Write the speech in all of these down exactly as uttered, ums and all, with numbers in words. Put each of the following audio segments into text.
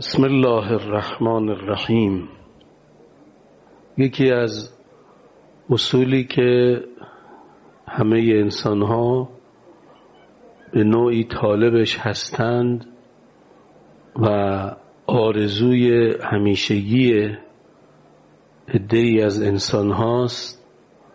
بسم الله الرحمن الرحیم. یکی از اصولی که همه انسان ها به نوعی طالبش هستند و آرزوی همیشگی عده‌ای از انسان هاست،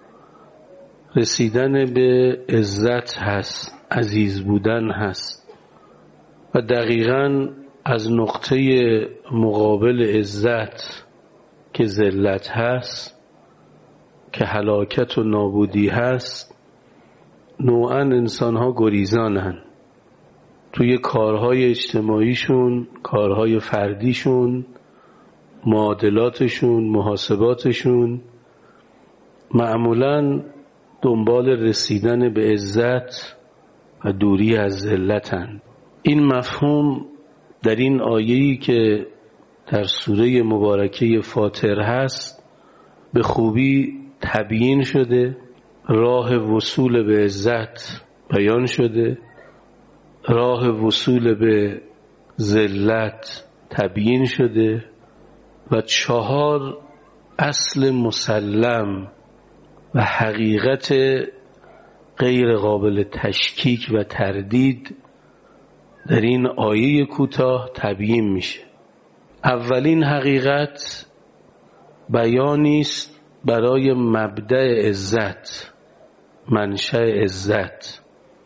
رسیدن به عزت هست، عزیز بودن هست و دقیقاً از نقطه مقابل عزت که ذلت هست، که هلاکت و نابودی هست، نوعاً انسان‌ها گریزانن توی کارهای اجتماعیشون، کارهای فردیشون، معادلاتشون، محاسباتشون، معمولاً دنبال رسیدن به عزت و دوری از ذلتن. این مفهوم در این آیه‌ای که در سوره مبارکه فاطر هست به خوبی تبیین شده. راه وصول به عزت بیان شده، راه وصول به ذلت تبیین شده و چهار اصل مسلم و حقیقت غیر قابل تشکیک و تردید در این آیه کوتاه تبیین میشه. اولین حقیقت بیانی است برای مبدأ عزت، منشأ عزت.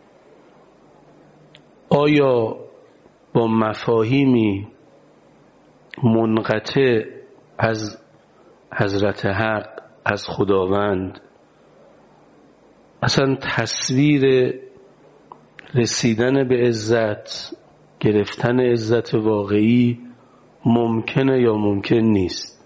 آیا با مفاهیمی منقطع از حضرت حق، از خداوند، اصلا تصویر رسیدن به عزت، گرفتن عزت واقعی ممکنه یا ممکن نیست؟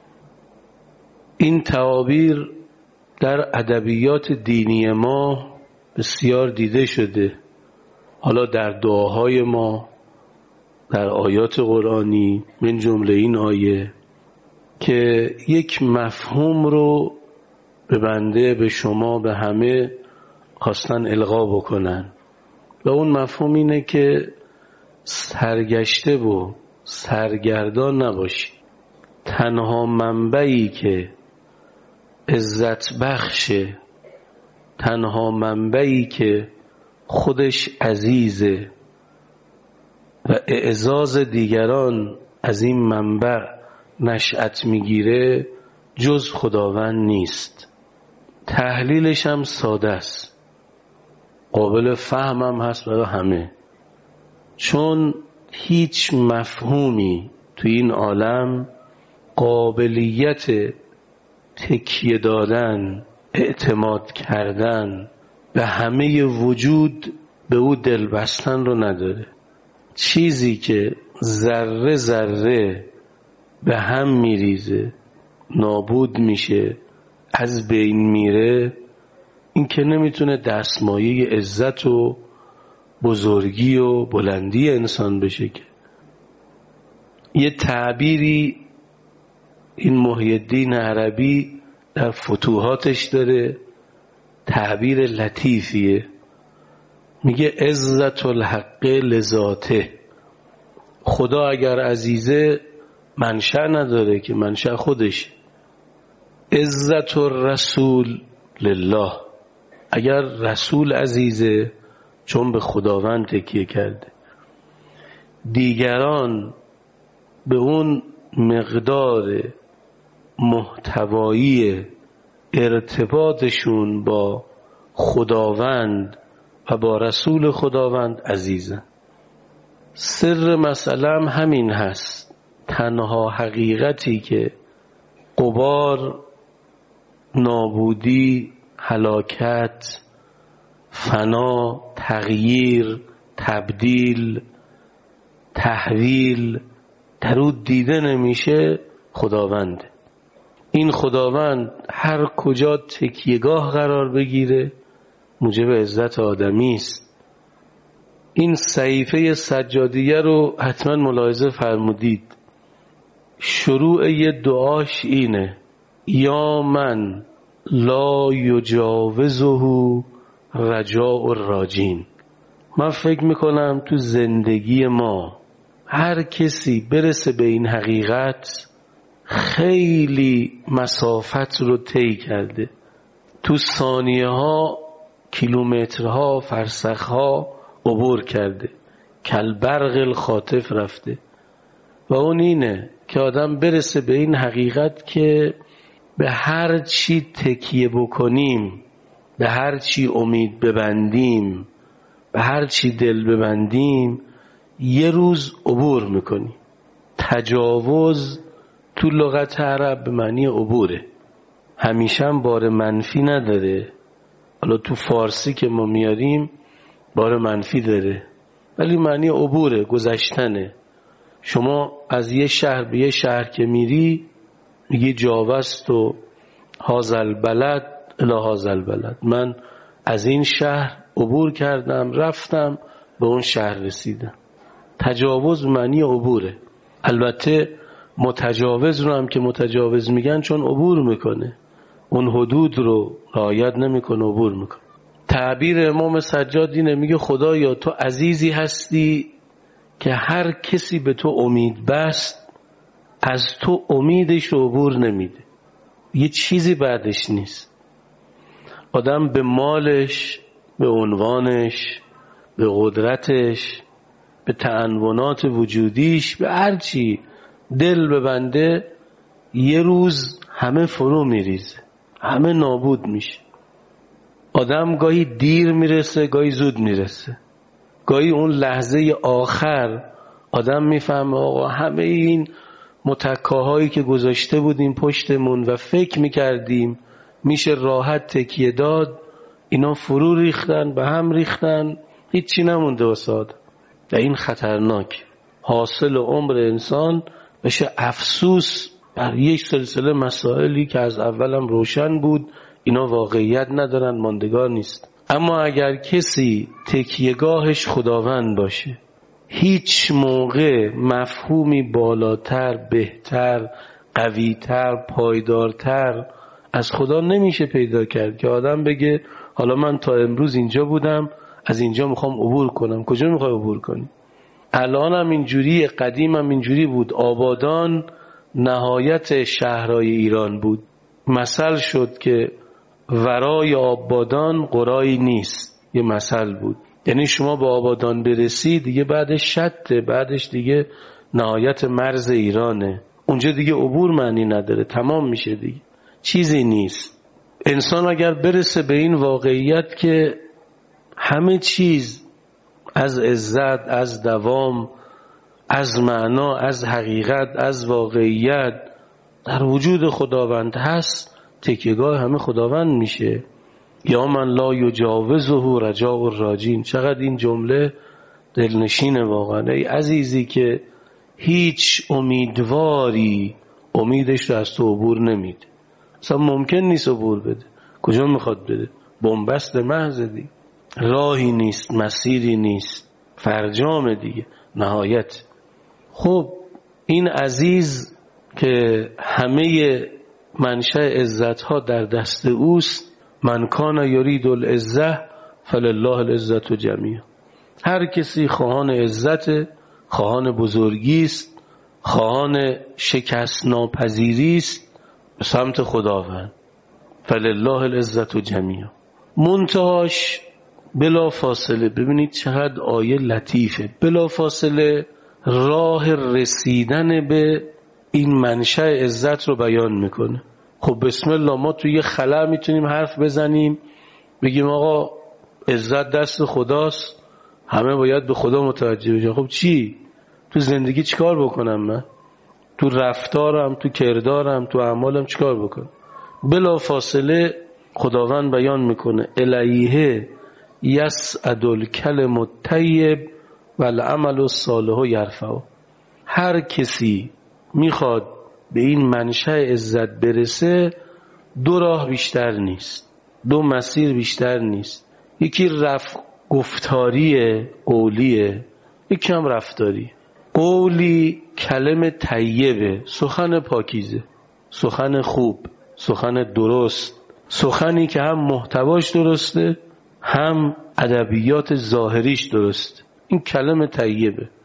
این تعابیر در ادبیات دینی ما بسیار دیده شده، حالا در دعاهای ما، در آیات قرآنی، من جمله این آیه که یک مفهوم رو به بنده، به شما، به همه خواستن القا بکنن و اون مفهوم اینه که سرگشته و سرگردان نباشی. تنها منبعی که عزت بخشه، تنها منبعی که خودش عزیزه و اعزاز دیگران از این منبع نشأت میگیره، جز خداوند نیست. تحلیلش هم ساده است، قابل فهم هم هست برای همه، چون هیچ مفهومی تو این عالم قابلیت تکیه دادن، اعتماد کردن به همه وجود، به او دل بستن رو نداره. چیزی که ذره ذره به هم میریزه، نابود میشه، از بین میره، این که نمیتونه دستمایه عزت و بزرگی و بلندی انسان بشه. که یه تعبیری این محی الدین عربی در فتوحاتش داره، تعبیر لطیفیه، میگه عزت الحق لذاته. خدا اگر عزیزه منشأ نداره که منشأ خودش. عزت الرسول لله، اگر رسول عزیزه چون به خداوند تکیه کرده. دیگران به اون مقدار محتوایی ارتباطشون با خداوند و با رسول خداوند عزیزن. سر مسئله هم همین هست. تنها حقیقتی که غبار، نابودی، هلاکت، فنا، تغییر، تبدیل، تحویل در او دیده نمیشه، خداوند. این خداوند هر کجا تکیهگاه قرار بگیره موجب عزت آدمی است. این صحیفه سجادیه رو حتما ملاحظه فرمودید. شروع یه دعاش اینه: یا من لا یجاوزه رجاء الراجین. من فکر میکنم تو زندگی ما هر کسی برسه به این حقیقت خیلی مسافت رو طی کرده، تو ثانیه ها کیلومترها فرسخها عبور کرده، کالبرق الخاطف رفته. و اون اینه که آدم برسه به این حقیقت که به هر چی تکیه بکنیم، به هر چی امید ببندیم، به هر چی دل ببندیم، یه روز عبور میکنیم. تجاوز تو لغت عرب به معنی عبوره، همیشه هم بار منفی نداره. حالا تو فارسی که ما میاریم بار منفی داره، ولی معنی عبوره، گذشتنه. شما از یه شهر به یه شهر که میری میگی جاوست و هازل بلد الی هازل بلد، من از این شهر عبور کردم رفتم به اون شهر رسیدم. تجاوز معنی عبوره. البته متجاوز رو هم که متجاوز میگن چون عبور میکنه، اون حدود رو رعایت نمیکنه، عبور میکنه. تعبیر امام سجاد اینه، میگه خدایا تو عزیزی هستی که هر کسی به تو امید بست از تو امیدش رو عبور نمیده، یه چیزی بعدش نیست. آدم به مالش، به عنوانش، به قدرتش، به تعنونات وجودیش، به هر چی دل ببنده یه روز همه فرو میریزه، همه نابود میشه. آدم گاهی دیر میرسه، گاهی زود میرسه. گاهی اون لحظه آخر آدم میفهمه آقا همه این متکاهایی که گذاشته بودیم پشتمون و فکر میکردیم میشه راحت تکیه داد، اینا فرو ریختن، به هم ریختن، هیچی نمونده واساد. و این خطرناک. حاصل عمر انسان بشه افسوس بر یک سلسله مسائلی که از اولم روشن بود، اینا واقعیت ندارن، ماندگار نیست. اما اگر کسی تکیهگاهش خداوند باشه، هیچ موقع مفهومی بالاتر، بهتر، قویتر، پایدارتر از خدا نمیشه پیدا کرد که آدم بگه حالا من تا امروز اینجا بودم، از اینجا میخوام عبور کنم. کجا میخوای عبور کنی؟ الان هم اینجوری، قدیم هم اینجوری بود. آبادان نهایت شهرهای ایران بود. مثل شد که ورای آبادان قرایی نیست، یه مثل بود. یعنی شما به آبادان برسی دیگه بعدش شته، بعدش دیگه نهایت مرز ایرانه، اونجا دیگه عبور معنی نداره، تمام میشه دیگه، چیزی نیست. انسان اگر برسه به این واقعیت که همه چیز از عزت، از دوام، از معنا، از حقیقت، از واقعیت در وجود خداوند هست، تکیهگاه همه خداوند میشه. یا من لا یجاوزه رجاء الراجین. چقدر این جمله دلنشینه واقعا. ای عزیزی که هیچ امیدواری امیدش رو از تو عبور نمیده، اصلا ممکن نیست عبور بده. کجا میخواد بده؟ بنبست محض دیگه، راهی نیست، مسیری نیست، فرجام دیگه، نهایت. خب این عزیز که همه منشأ عزت ها در دست اوست، من کان یرید العزة فلله العزة جمیعا. هر کسی خواهان عزت، خواهان بزرگی است، خواهان شکست ناپذیری است به سمت خداوند. فلله العزة جمیعا. منتهاش بلا فاصله، ببینید چقدر آیه لطیفه، بلا فاصله راه رسیدن به این منشأ عزت رو بیان میکنه. خب بسم الله، ما توی یه خلا میتونیم حرف بزنیم بگیم آقا عزت دست خداست، همه باید به خدا متوجه بشن. خب چی؟ تو زندگی چیکار بکنم من؟ تو رفتارم، تو کردارم، تو اعمالم چیکار بکنم؟ بلا فاصله خداوند بیان میکنه الیه یسعد الکلم الطیب والعمل الصالح یرفعه. هر کسی میخواد به این منشأ عزت برسه، دو راه بیشتر نیست، دو مسیر بیشتر نیست. یکی رفت گفتاریه، قولیه، یکی هم رفتاری. قولی کلم طیبه، سخن پاکیزه، سخن خوب، سخن درست، سخنی که هم محتواش درسته هم ادبیات ظاهریش درست. این کلم طیبه.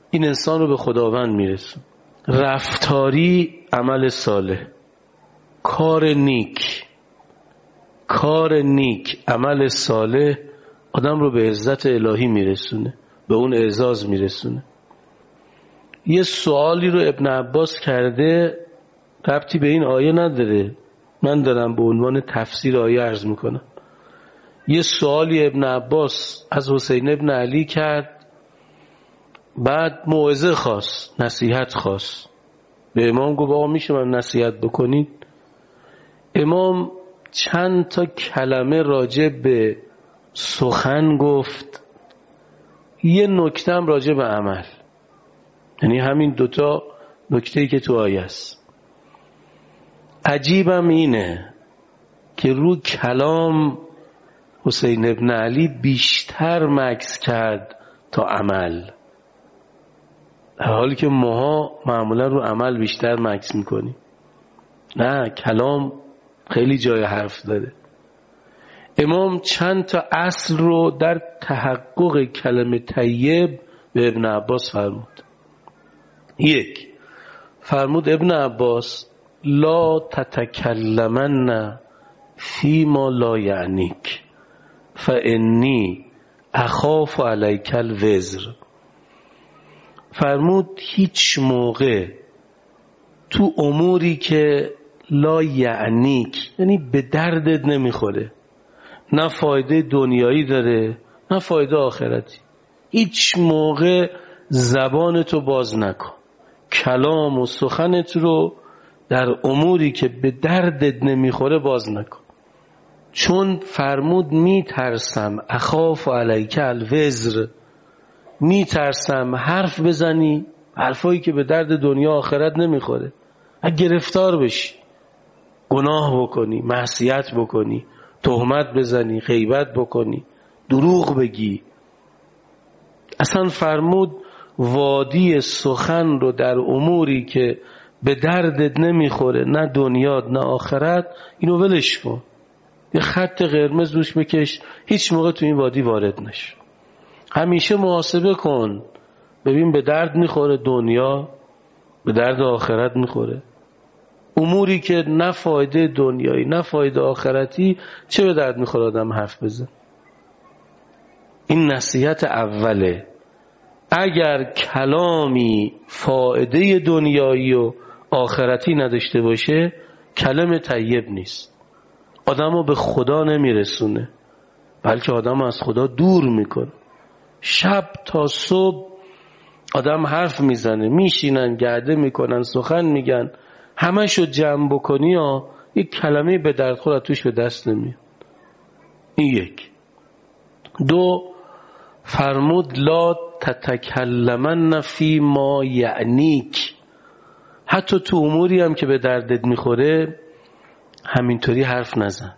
این انسان رو به خداوند میرسونه. رفتاری عمل صالح، کار نیک، کار نیک عمل صالح آدم رو به عزت الهی میرسونه، به اون اعزاز میرسونه. یه سوالی رو ابن عباس کرده، ربطی به این آیه نداره، من دارم به عنوان تفسیر آیه عرض میکنم. یه سوالی ابن عباس از حسین ابن علی کرد، بعد موعظه خواست، نصیحت خواست. به امام گفت آقا میشه من نصیحت بکنید؟ امام چند تا کلمه راجع به سخن گفت، یه نکته هم راجع به عمل، یعنی همین دوتا نکته‌ای که تو آیه است. عجیبم اینه که رو کلام حسین ابن علی بیشتر مکث کرد تا عمل، در حالی که ماها معمولا رو عمل بیشتر مکث میکنیم. نه، کلام خیلی جای حرف داره. امام چند تا اصل رو در تحقق کلمه طیب به ابن عباس فرمود. یک، فرمود ابن عباس لا تتکلمن فی ما لا یعنیک فانی اخاف علیک الوزر. فرمود هیچ موقع تو اموری که لا یعنیک، یعنی به دردت نمیخوره، نه فایده دنیایی داره نه فایده آخرتی، هیچ موقع زبانتو باز نکن، کلام و سخنت رو در اموری که به دردت نمیخوره باز نکن. چون فرمود میترسم اخاف علیک الوزر، میترسم حرف بزنی حرفایی که به درد دنیا آخرت نمیخوره، اگه گرفتار بشی، گناه بکنی، معصیت بکنی، تهمت بزنی، غیبت بکنی، دروغ بگی. اصلا فرمود وادی سخن رو در اموری که به دردت نمیخوره، نه دنیا نه آخرت، اینو ولش کن، یه خط قرمز روش بکش، هیچ موقع تو این وادی وارد نشو. همیشه محاسبه کن ببین به درد میخوره دنیا، به درد آخرت میخوره. اموری که نه فایده دنیایی نه فایده آخرتی، چه به درد میخوره آدم حرف بزن؟ این نصیحت اوله. اگر کلامی فایده دنیایی و آخرتی نداشته باشه کلمه طیب نیست، آدمو به خدا نمیرسونه، بلکه آدمو از خدا دور میکنه. شب تا صبح آدم حرف میزنه، میشینن گرده میکنن، سخن میگن، همه شو جمع بکنی ها یک کلمه به درد خود توش به دست نمیاد. این یک. دو، فرمود لا تتکلمن فی ما یعنیک، حتی تو اموری هم که به دردت میخوره همینطوری حرف نزن،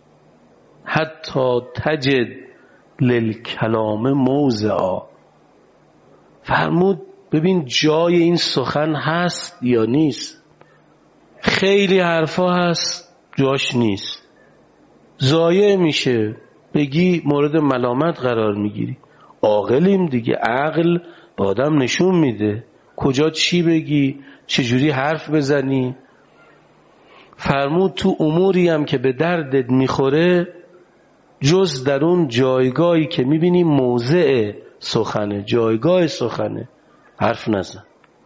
حتی تجد للکلام موضعا. فرمود ببین جای این سخن هست یا نیست. خیلی حرفا هست جاش نیست، ضایع میشه، بگی مورد ملامت قرار میگیری. عاقلیم دیگه، عقل به آدم نشون میده کجا چی بگی، چجوری حرف بزنی. فرمود تو اموری هم که به دردت میخوره جز در اون جایگاهی که میبینی موضع سخنه، جایگاه سخنه، حرف نزن،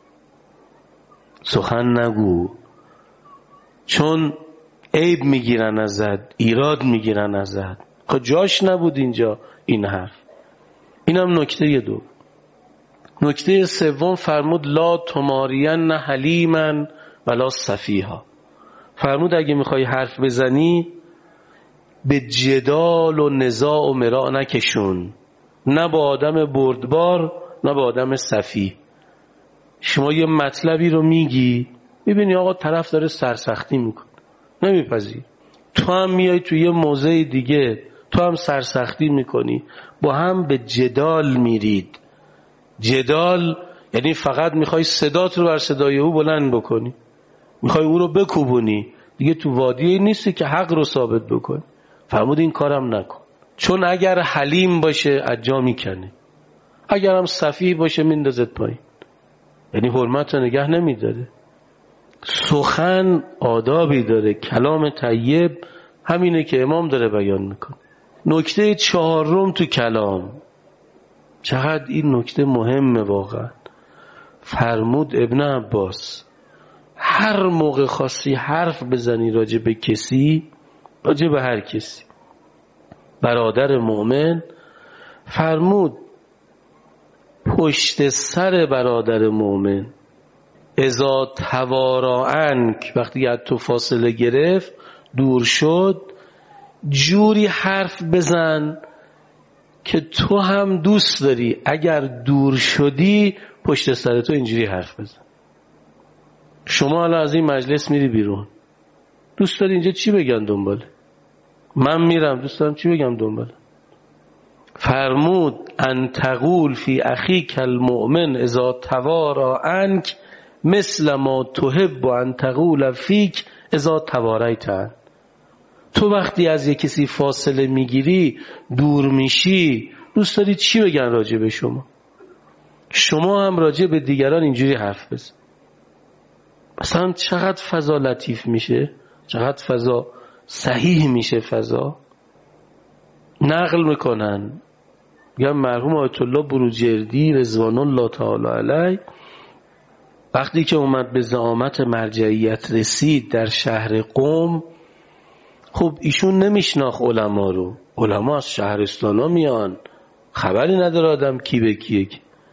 سخن نگو، چون عیب میگیرن ازت، ایراد میگیرن ازت، خب جاش نبود اینجا این حرف. اینم نکته دو. نکته سوم فرمود لا تمارین حلیما ولا سفیها. فرمود اگه میخوای حرف بزنی به جدال و نزاع و مراع نکشون، نه با آدم بردبار نه با آدم سفیه. شما یه مطلبی رو میگی میبینی آقا طرف داره سرسختی میکنه، نمیپذیر، تو هم میای تو یه موضع دیگه تو هم سرسختی میکنی، با هم به جدال میرید. جدال یعنی فقط میخوای صدات رو بر صدای او بلند بکنی، میخوای او رو بکوبونی، دیگه تو وادی نیستی که حق رو ثابت بکنی. فرمود این کارم نکن، چون اگر حلیم باشه از جا میکنه، اگر هم سفیه باشه میندازت پایین. یعنی حرمت رو نگه نمیداره. سخن آدابی داره، کلام طیب همینه که امام داره بیان میکنه. نکته چهارم تو کلام، چقدر این نکته مهمه واقعا. فرمود ابن عباس هر موقع خواستی حرف بزنی راجع به کسی، راجع به هر کسی، برادر مؤمن، فرمود پشت سر برادر مؤمن اذا توارا عنک، وقتی از تو فاصله گرفت دور شد، جوری حرف بزن که تو هم دوست داری اگر دور شدی پشت سر تو اینجوری حرف بزن. شما الان از این مجلس میری بیرون، دوست داری اینجا چی بگن دنباله؟ من میرم دوست دارم چی بگم دنباله؟ فرمود ان تقول فی اخیک المؤمن اذا توارا عنک مثل ما تحب ان تقول فیک اذا تواريت عنه. تو وقتی از یک کسی فاصله میگیری، دور میشی، دوست داری چی بگن راجع به شما؟ شما هم راجع به دیگران اینجوری حرف بزن. مثلا چقدر فضا لطیف میشه، چقدر فضا صحیح میشه. فضا نقل میکنن، میگن مرحوم آیت الله بروجردی رضوان الله تعالی علیه وقتی که اومد به زعامت مرجعیت رسید در شهر قم، خب ایشون نمیشناخت علما رو، علما از شهرستان ها میان، خبری نداره آدم کی به کیه.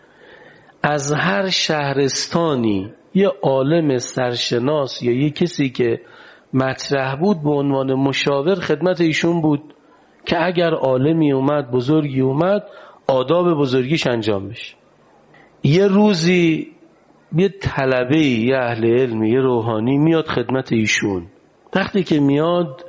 از هر شهرستانی یه عالم سرشناس یا یه کسی که مطرح بود به عنوان مشاور خدمت ایشون بود که اگر عالمی اومد، بزرگی اومد، آداب بزرگیش انجام بشه. یه روزی یه طلبه، یه اهل علم، یه روحانی میاد خدمت ایشون. وقتی که میاد،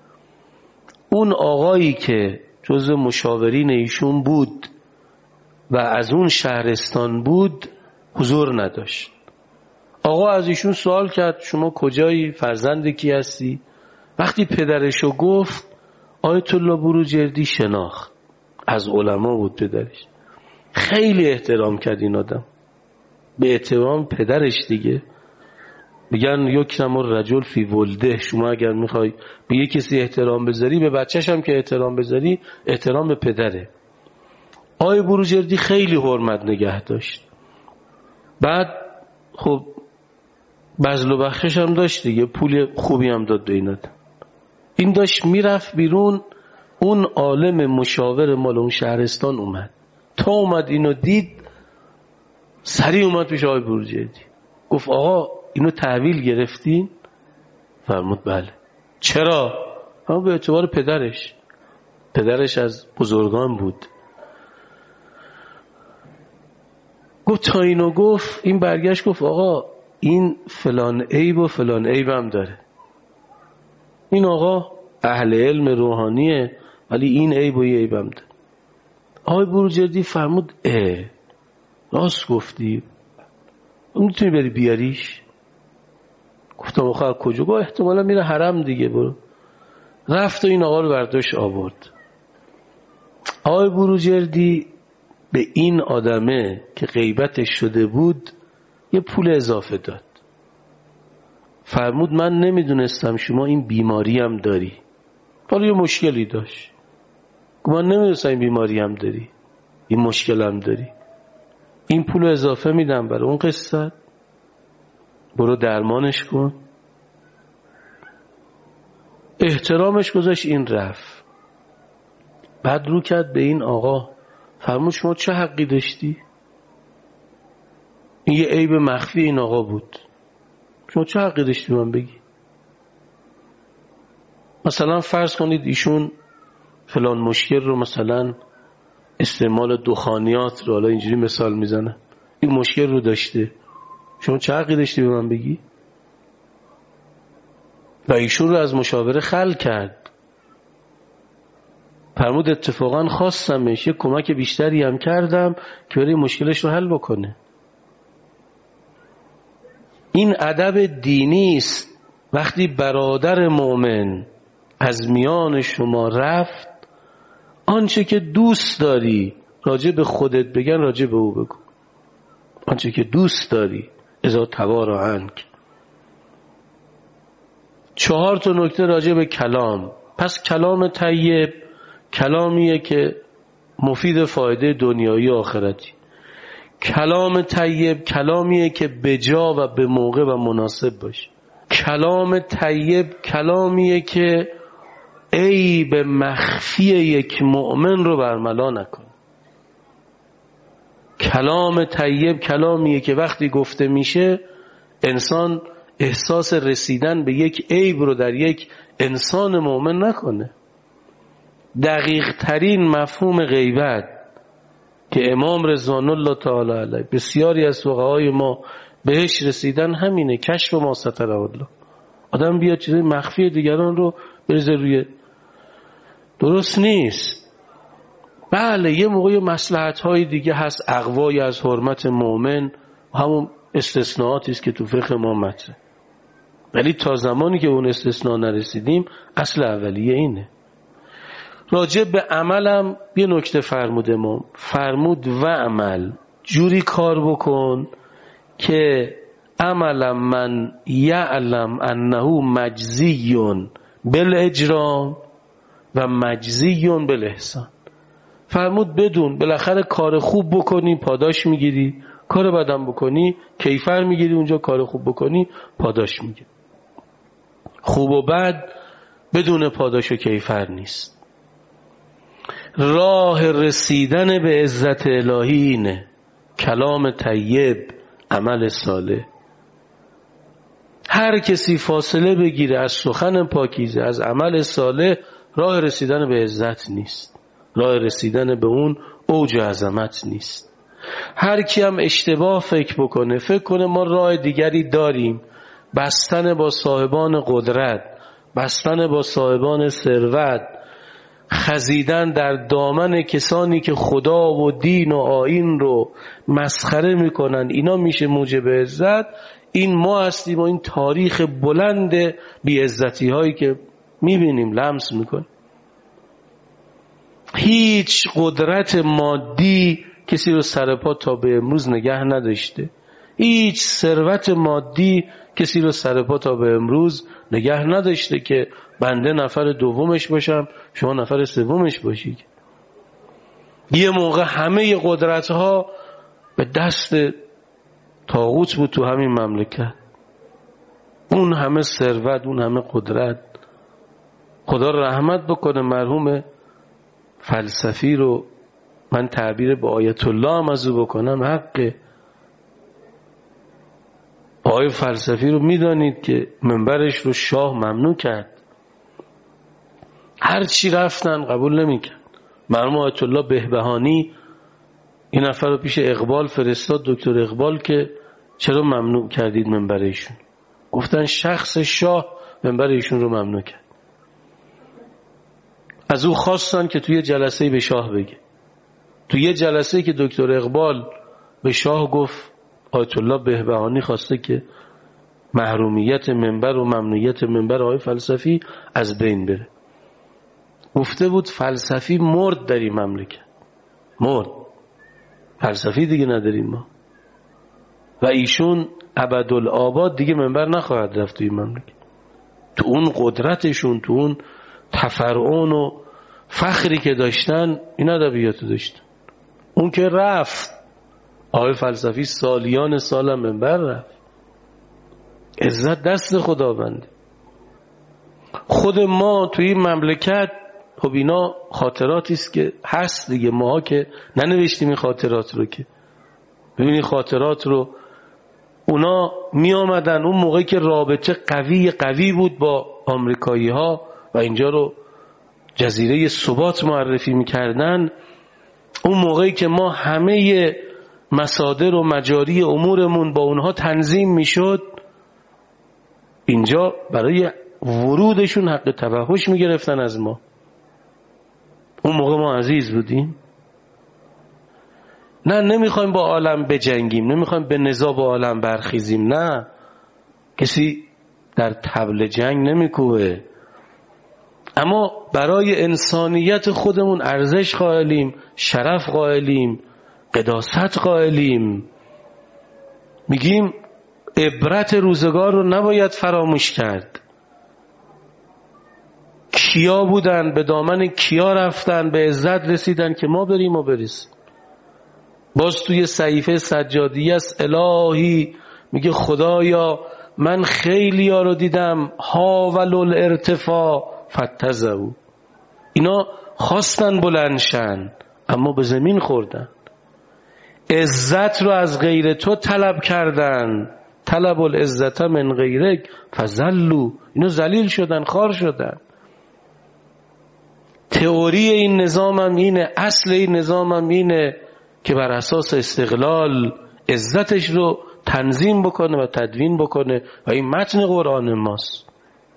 اون آقایی که جزو مشاورین ایشون بود و از اون شهرستان بود حضور نداشت. آقا از ایشون سوال کرد شما کجایی؟ فرزند کی هستی؟ وقتی پدرشو گفت، آیت الله بروجردی شناخت، از علما بود پدرش. خیلی احترام کرد این آدم، به احترام پدرش دیگه. میگن یکرم الرجل فی ولده، شما اگر میخوای به یک کسی احترام بذاری، به بچه‌ش هم که احترام بذاری، احترام به پدره. آقای بروجردی خیلی حرمت نگه داشت. بعد خب بذل و بخشش هم داشت دیگه، پول خوبی هم داد به این آدم. این داشت میرفت بیرون، اون عالم مشاور مال اون شهرستان اومد، تا اومد اینو دید، سریع اومد پیش آقای بروجردی، گفت آقا اینو تحویل گرفتین؟ فرمود بله. چرا؟ اما به اعتبار پدرش، پدرش از بزرگان بود. گفت تا اینو گفت، این برگشت گفت آقا این فلان عیب و فلان عیب هم داره. این آقا اهل علم روحانیه ولی این عیب و این عیب هم داره. آقای بروجردی فرمود اه راست گفتی، میتونی بری بیاریش؟ گفتم آخه کجا؟ گفت احتمالا میره حرم دیگه، برو. رفت و این آقا رو برداشت آورد. آقای بروجردی به این آدمه که غیبتش شده بود یه پول اضافه داد. فرمود من نمیدونستم شما این بیماری هم داری. حالا یه مشکلی داشت، من نمیدونستم این بیماری هم داری، این مشکل هم داری، این پول اضافه میدم برای اون قصت، برو درمانش کن. احترامش گذاشت، این رفت. بعد رو کرد به این آقا، فرمود شما چه حقی داشتی؟ این یه عیب مخفی این آقا بود، شما چه حقی داشتی من بگی؟ مثلا فرض کنید ایشون فلان مشکل رو، مثلا استعمال دخانیات رو، حالا اینجوری مثال میزنه، این مشکل رو داشته، شما چه حقی داشتی به من بگی؟ و ایشون رو از مشاوره خل کرد. فرمود اتفاقا خواستمش، یه کمک بیشتری هم کردم که برای مشکلش رو حل بکنه. این ادب دینی است. وقتی برادر مؤمن از میان شما رفت، آنچه که دوست داری راجع به خودت بگن راجع به او بگو، آنچه که دوست داری، اذا تواری عنک. چهار تا نکته راجع به کلام. پس کلام طیب کلامیه که مفید فایده دنیایی و آخرتی. کلام طیب کلامیه که بجا و به موقع و مناسب باشه. کلام طیب کلامیه که عیب مخفی یک مؤمن رو برملا نکنه. کلام طیب کلامیه که وقتی گفته میشه انسان احساس رسیدن به یک عیب رو در یک انسان مؤمن نکنه. دقیق ترین مفهوم غیبت که امام رضوان الله تعالی علیه بسیاری از فقهای ما بهش رسیدن همینه، کشف ما ستر الله. آدم بیاد چیزای مخفی دیگران رو بریزه روی، درست نیست. بله یه موقع مصلحت های دیگه هست، اقوای از حرمت مؤمن، همون استثناءاتی است که تو فقه ما مطرحه، ولی تا زمانی که اون استثناء نرسیدیم اصل اولیه اینه. راجع به عملم یه نکته فرمود امام، فرمود و عمل جوری کار بکن که عمل من یعلم انه مجزی بالاجرام و مجزی بالاحسان. فرمود بدون بالاخره کار خوب بکنی پاداش میگیری، کار بدم بکنی کیفر میگیری، اونجا کار خوب بکنی پاداش میگیری. خوب و بد بدون پاداش و کیفر نیست. راه رسیدن به عزت الهی اینه، کلام طیب، عمل صالح. هر کسی فاصله بگیره از سخن پاکیزه، از عمل صالح، راه رسیدن به عزت نیست، راه رسیدن به اون اوج عظمت نیست. هر کی هم اشتباه فکر بکنه، فکر کنه ما راه دیگری داریم، بستن با صاحبان قدرت، بستن با صاحبان ثروت، خزیدن در دامن کسانی که خدا و دین و آیین رو مسخره میکنن، اینا میشه موجب عزت. این ما هستیم و این تاریخ بلند بی‌عزتی هایی که میبینیم لمس میکنیم. هیچ قدرت مادی کسی رو سرپا تا به امروز نگه نداشته، هیچ ثروت مادی کسی رو سرپا تا به امروز نگه نداشته که بنده نفر دومش باشم شما نفر سومش باشید. یه موقع همه قدرت ها به دست طاغوت بود تو همین مملکت، اون همه ثروت، اون همه قدرت. خدا رحمت بکنه مرحوم فلسفی رو، من تعبیر به آیت الله هم از او بکنم، حقه. آقای فلسفی رو میدانید که منبرش رو شاه ممنوع کرد، هر چی رفتن قبول نمیکرد. مرحوم آیت الله بهبهانی این نفر رو پیش اقبال فرستاد، دکتر اقبال، که چرا ممنوع کردید منبرشون؟ گفتن شخص شاه منبر ایشون رو ممنوع کرد. از او خواستن که توی جلسه به شاه بگه. توی یه جلسه که دکتر اقبال به شاه گفت آیت الله بهبهانی خواسته که محرومیت منبر و ممنوعیت منبر آقای فلسفی از بین بره. گفته بود فلسفی مرد در این مملکت، مرد، فلسفی دیگه نداریم ما و ایشون ابدالآباد دیگه منبر نخواهد رفت توی مملکت. تو اون قدرتشون، تو اون تفرعون و فخری که داشتن، این ادبیاتو داشتن. اون که رفت، آقای فلسفی سالیان سال منبر رفت. عزت دست خداونده. خود ما توی این مملکت، خب اینا خاطراتی است که هست دیگه، ماها که ننوشتیم این خاطرات رو، که ببینید خاطرات رو اونا می آمدن اون موقعی که رابطه قوی قوی بود با آمریکایی ها و اینجا رو جزیره ثبات معرفی می کردن. اون موقعی که ما همه مصادر و مجاری امورمون با اونها تنظیم می شد، اینجا برای ورودشون حق توحش می گرفتن از ما. اون موقع ما عزیز بودیم. نه نمیخوایم با عالم بجنگیم، نمیخوایم به نزاع با عالم برخیزیم، نه، کسی در طبل جنگ نمیکوبه، اما برای انسانیت خودمون ارزش قائلیم، شرف قائلیم، قداست قائلیم. میگیم عبرت روزگار رو نباید فراموش کرد. کیا بودن، به دامن کیا رفتن، به عزت رسیدن که ما بریم و بریسیم. باز توی صحیفه سجادیه است الهی میگه خدایا من خیلی ها رو دیدم حاولوا الارتفاع فتزعوا، اینا خواستن بلندشن اما به زمین خوردن. عزت رو از غیر تو طلب کردن، طلب العزت من غیرک فذلوا، اینا ذلیل شدن، خار شدن. تئوری این نظام هم اینه، اصل این نظام هم اینه که بر اساس استقلال عزتش رو تنظیم بکنه و تدوین بکنه و این متن قرآن ماست.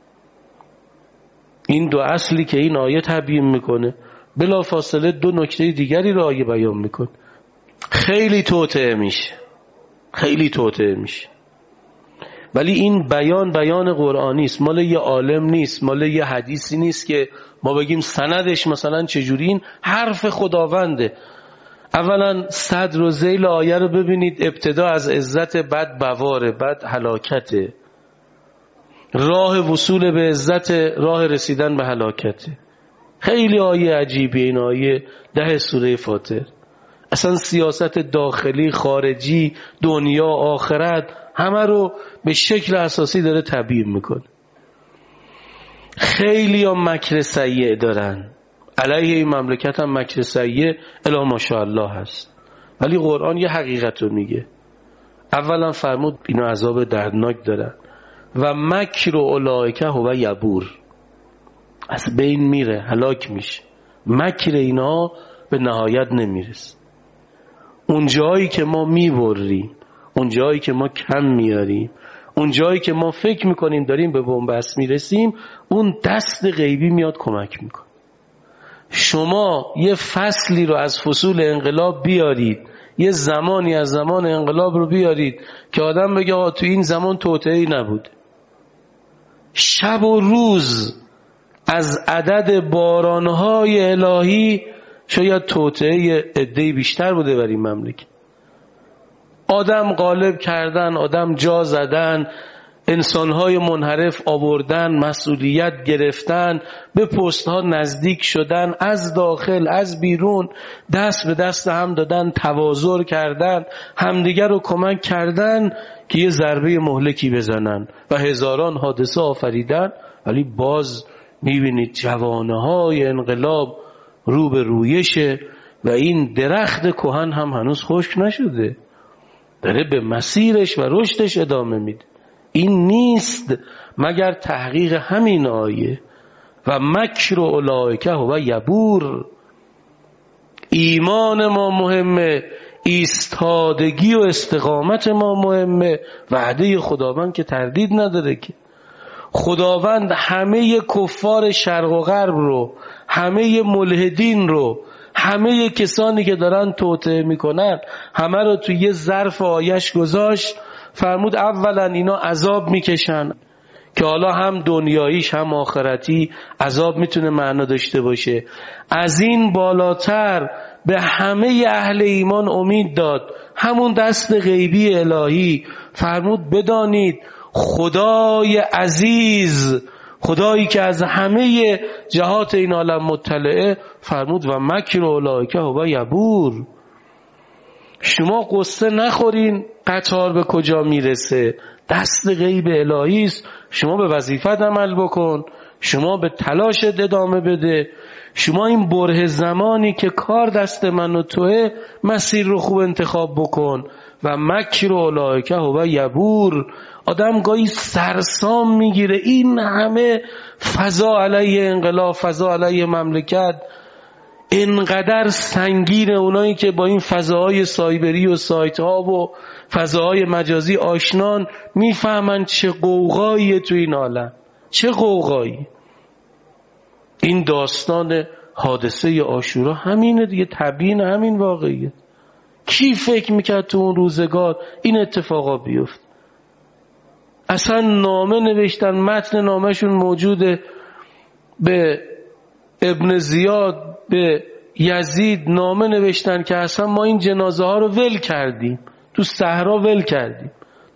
این دو اصلی که این آیه تبیین میکنه بلا فاصله دو نکته دیگری رو آیه بیان میکنه. خیلی توطئه میشه، خیلی توطئه میشه، ولی این بیان بیان قرآنی است، مال یه عالم نیست، مال یه حدیثی نیست که ما بگیم سندش مثلا چجوری. این حرف خداونده. اولا صدر و ذیل آیه رو ببینید، ابتدا از عزت، بعد بواره، بعد هلاکته. راه وصول به عزت، راه رسیدن به هلاکته. خیلی آیه عجیبی این آیه ده سوره فاطر. اصلا سیاست داخلی، خارجی، دنیا، آخرت، همه رو به شکل اساسی داره تبیین میکنه. خیلی هم مکر سیء دارن، علیه این مملکت هم مکر سیء الا ماشاءالله هست، ولی قرآن یه حقیقت رو میگه. اولا فرمود اینا عذاب دردناک دارن و مکر اولئک هو یبور، از بین میره، هلاک میشه. مکر اینا به نهایت نمیرسه. اون جایی که ما میبریم، اون جایی که ما کم میاریم، اون جایی که ما فکر میکنیم داریم به بنبست میرسیم، اون دست غیبی میاد کمک میکنه. شما یه فصلی رو از فصول انقلاب بیارید، یه زمانی از زمان انقلاب رو بیارید که آدم بگه آقا تو این زمان توطئه‌ای نبود. شب و روز از عدد بارانهای الهی شاید توطئه عده‌ای بیشتر بوده بر این مملکت. آدم غالب کردن، آدم جا زدن، انسانهای منحرف آوردن، مسئولیت گرفتن، به پستها نزدیک شدن، از داخل از بیرون دست به دست هم دادن، تواضع کردن، همدیگر رو کمک کردن که یه ضربه مهلکی بزنن و هزاران حادثه آفریدن. ولی باز میبینید جوانه‌های انقلاب رو به رویشه و این درخت کهن هم هنوز خشک نشده، داره به مسیرش و رشدش ادامه میده. این نیست مگر تحقیق همین آیه و مکر اولئک هو یبور. ایمان ما مهمه، ایستادگی و استقامت ما مهمه. وعده خداوند که تردید نداره که خداوند همه کفار شرق و غرب رو، همه ملحدین رو، همه کسانی که دارن توطئه میکنن، همه رو توی یه ظرف آیش گذاشت. فرمود اولا اینا عذاب میکشن که حالا هم دنیاییش هم آخرتی عذاب میتونه معنا داشته باشه. از این بالاتر به همه اهل ایمان امید داد، همون دست غیبی الهی. فرمود بدانید خدای عزیز، خدایی که از همه جهات این عالم مطلعه، فرمود و مکر اولئک هو یبور. شما قصه نخورین قطار به کجا میرسه، دست غیب الهی است. شما به وظیفت عمل بکن، شما به تلاشت ادامه بده. شما این بره زمانی که کار دست من و توه، مسیر رو خوب انتخاب بکن. و مکر اولئک هو یبور. آدم گاهی سرسام میگیره، این همه فضا علیه انقلاب، فضا علیه مملکت، اینقدر سنگینه. اونایی که با این فضاهای سایبری و سایت ها و فضاهای مجازی آشنان میفهمن چه قوقاییه تو این عالم، چه قوقایی. این داستان حادثه عاشورا همینه دیگه، تبیین همین واقعیه. کی فکر میکرد تو اون روزگار این اتفاقا بیفت؟ اصلا نامه نوشتن، متن نامهشون موجوده، به ابن زیاد، به یزید نامه نوشتن که اصلا ما این جنازه ها رو ول کردیم، تو صحرا ول کردیم.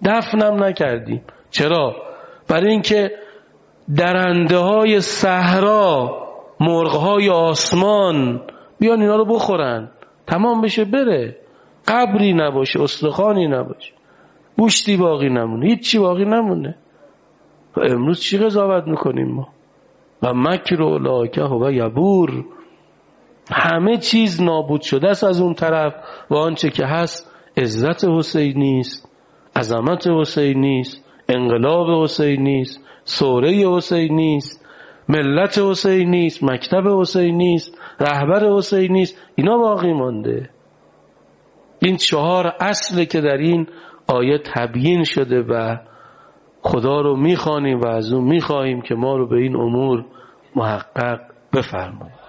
دفنم نکردیم. چرا؟ برای اینکه درنده های صحرا، مرغ های آسمان بیان اینا رو بخورن، تمام بشه بره، قبری نباشه، استخوانی نباشه، گوشتی باقی نمونه، هیچی باقی نمونه. و امروز چی قضاوت میکنیم ما؟ و مکر اولئک هو یبور، همه چیز نابود شده است از اون طرف و آنچه که هست عزت حسینی است، عظمت حسینی است، انقلاب حسینی است، سوره حسینی است، ملت حسینی است، مکتب حسینی است، رهبر حسینی است. اینا باقی مانده. این چهار اصله که در این آیه تبیین شده و خدا رو میخوانیم و از اون میخواهیم که ما رو به این امور محقق بفرماید.